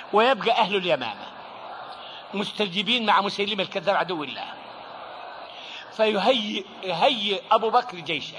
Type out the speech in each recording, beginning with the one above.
ويبقى أهل اليمامة مستجيبين مع مسيلمة الكذاب عدو الله. فيهيئ أبو بكر جيشا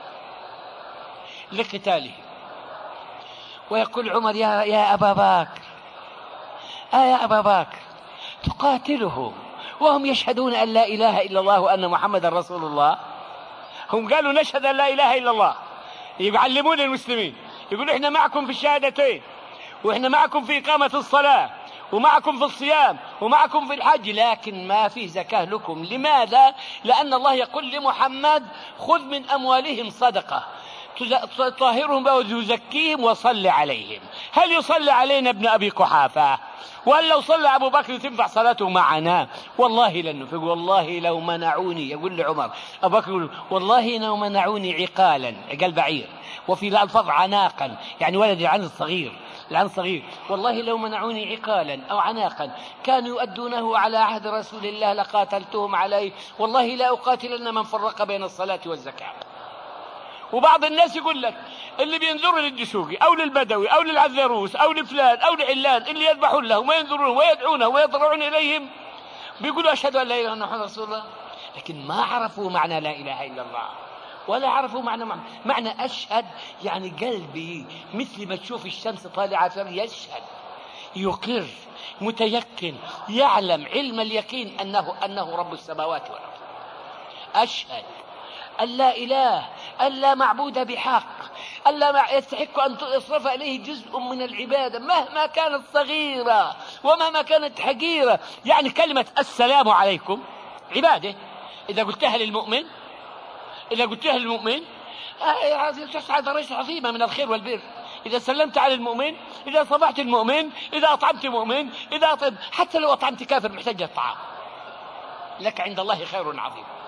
لقتاله، ويقول عمر يا أبا بكر يا أبا بكر تقاتلهم وهم يشهدون أن لا إله إلا الله وأن محمد رسول الله. هم قالوا نشهد أن لا إله إلا الله، يعلمون المسلمين، يقولوا إحنا معكم في الشهادتين، وإحنا معكم في إقامة الصلاة، ومعكم في الصيام، ومعكم في الحج، لكن ما فيه زكاة لكم. لماذا؟ لأن الله يقول لمحمد خذ من أموالهم صدقة تطهرهم وتزكيهم وصل عليهم. هل يصلي علينا ابن أبي قحافة؟ وهل لو صلى أبو بكر تنفع صلاته معنا؟ والله لن نفق. والله لو منعوني، يقول لعمر، أبو بكر يقول والله لو منعوني عقالا، عقال بعير، وفي الألفاظ عناقا، يعني ولد العن الصغير، العن صغير، والله لو منعوني عقالا أو عناقا كانوا يؤدونه على عهد رسول الله لقاتلتهم عليه، والله لا أقاتلن من فرق بين الصلاة والزكاة. وبعض الناس يقول لك اللي بينظروا للدسوقي أو للبدوي أو للعذروس أو لفلان أو لعلان اللي يذبحون لهم وينظرون ويدعونه ويضرعون إليهم بيقولوا أشهد أن لا إله إلا الله محمد رسول الله، لكن ما عرفوا معنى لا إله إلا الله، ولا عرفوا معنى أشهد. يعني قلبي مثل ما تشوف الشمس طالعة يشهد، يقر، متيقن، يعلم علم اليقين أنه رب السماوات والأرض. أشهد أن لا إله، أن لا معبود بحق، أن لا يستحق أن يصرف إليه جزء من العبادة مهما كانت صغيرة ومهما كانت حقيرة. يعني كلمة السلام عليكم عبادة، إذا قلتها للمؤمن، إذا قلتها للمؤمن تسعى درجة عظيمة من الخير والبر. إذا سلمت على المؤمن، إذا صبحت المؤمن، إذا أطعمت مؤمن، إذا حتى لو أطعمت كافر محتاج الطعام، لك عند الله خير عظيم.